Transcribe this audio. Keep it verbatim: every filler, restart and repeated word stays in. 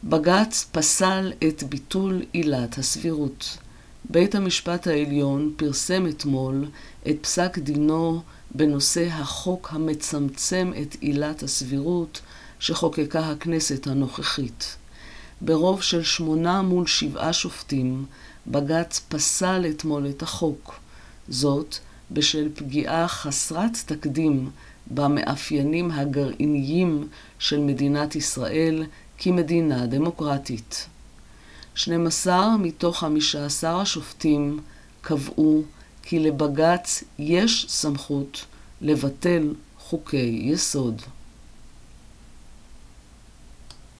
בג"ץ פסל את ביטול עילת הסבירות. בית המשפט העליון פרסם אתמול את פסק דינו בנושא החוק המצמצם את עילת הסבירות שחוקקה הכנסת הנוכחית. ברוב של שמונה מול שבעה שופטים, בג"ץ פסל אתמול את החוק. זאת בשל פגיעה חסרת תקדים במאפיינים הגרעיניים של מדינת ישראל כמדינה דמוקרטית. שנים עשר מתוך חמישה עשר השופטים קבעו כי לבג"ץ יש סמכות לבטל חוקי יסוד.